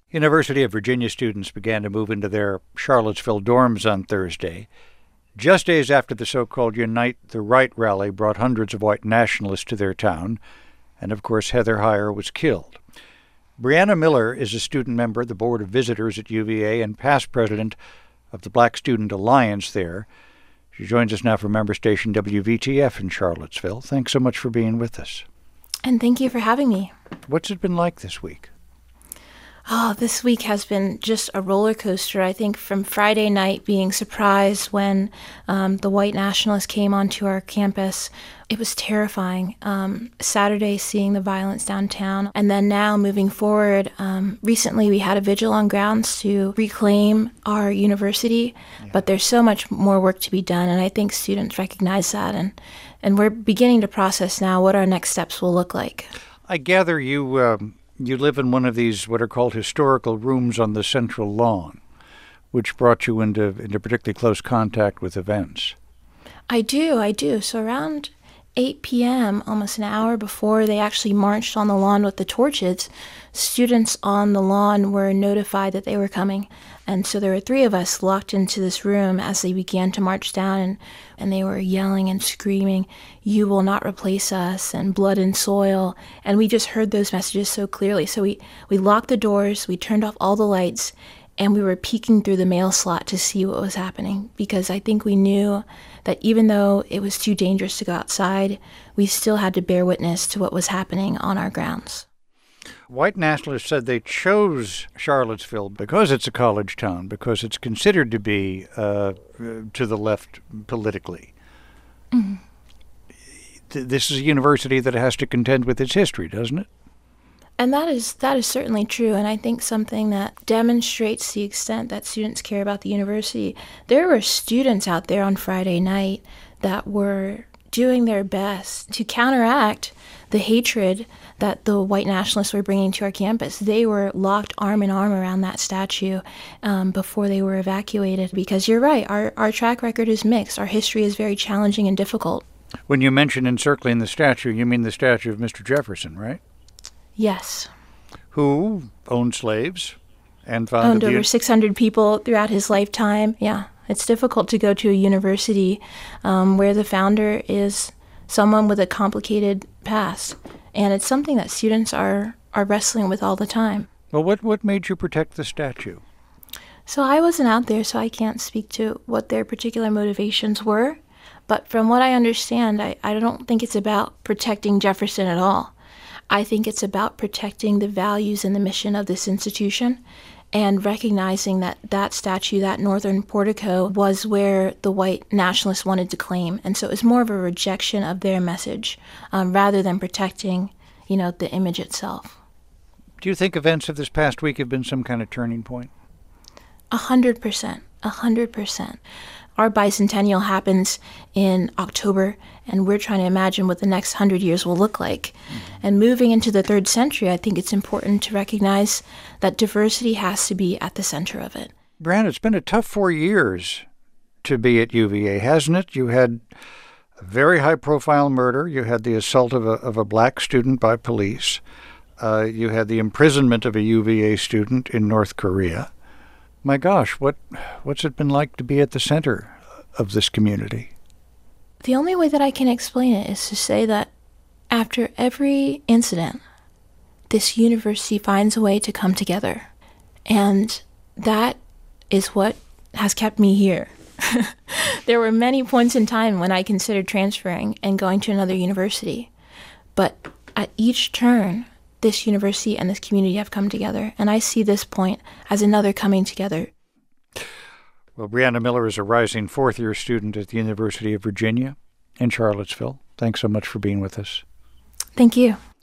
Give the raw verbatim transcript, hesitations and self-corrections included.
University of Virginia students began to move into their Charlottesville dorms on Thursday, just days after the so-called Unite the Right rally brought hundreds of white nationalists to their town, and of course Heather Heyer was killed. Brianna Miller is a student member of the Board of Visitors at U V A and past president of the Black Student Alliance there. She joins us now from member station W V T F in Charlottesville. Thanks so much for being with us. And thank you for having me. What's it been like this week? Oh, this week has been just a roller coaster. I think from Friday night being surprised when um, the white nationalists came onto our campus, it was terrifying. Um, Saturday, seeing the violence downtown. And then now moving forward, um, recently we had a vigil on grounds to reclaim our university, yeah. But there's so much more work to be done. And I think students recognize that. And, and we're beginning to process now what our next steps will look like. I gather you... Um You live in one of these what are called historical rooms on the central lawn, which brought you into, into particularly close contact with events. I do, I do. So around eight p.m., almost an hour before they actually marched on the lawn with the torches, students on the lawn were notified that they were coming. And so there were three of us locked into this room as they began to march down, and, and they were yelling and screaming, "You will not replace us," and "blood and soil." And we just heard those messages so clearly. So we, we locked the doors, we turned off all the lights, and we were peeking through the mail slot to see what was happening. Because I think we knew that even though it was too dangerous to go outside, we still had to bear witness to what was happening on our grounds. White nationalists said they chose Charlottesville because it's a college town, because it's considered to be uh, to the left politically. Mm-hmm. This is a university that has to contend with its history, doesn't it? And that is that is certainly true, and I think something that demonstrates the extent that students care about the university. There were students out there on Friday night that were doing their best to counteract the hatred that the white nationalists were bringing to our campus. They were locked arm in arm around that statue um, before they were evacuated. Because you're right, our, our track record is mixed. Our history is very challenging and difficult. When you mention encircling the statue, you mean the statue of Mister Jefferson, right? Yes. Who owned slaves and founded Owned the... over six hundred people throughout his lifetime, yeah. It's difficult to go to a university um, where the founder is someone with a complicated past, and it's something that students are, are wrestling with all the time. Well, what, what made you protect the statue? So I wasn't out there, so I can't speak to what their particular motivations were, but from what I understand, I, I don't think it's about protecting Jefferson at all. I think it's about protecting the values and the mission of this institution, and recognizing that that statue, that northern portico, was where the white nationalists wanted to claim. And so it was more of a rejection of their message um, rather than protecting, you know, the image itself. Do you think events of this past week have been some kind of turning point? A hundred percent. A hundred percent. Our bicentennial happens in October, and we're trying to imagine what the next hundred years will look like. Mm-hmm. And moving into the third century, I think it's important to recognize that diversity has to be at the center of it. Brianna, it's been a tough four years to be at U V A, hasn't it? You had a very high-profile murder. You had the assault of a, of a black student by police. Uh, you had the imprisonment of a U V A student in North Korea. My gosh, what what's it been like to be at the center of this community? The only way that I can explain it is to say that after every incident, this university finds a way to come together. And that is what has kept me here. There were many points in time when I considered transferring and going to another university. But at each turn, this university and this community have come together, and I see this point as another coming together. Well, Brianna Miller is a rising fourth-year student at the University of Virginia in Charlottesville. Thanks so much for being with us. Thank you.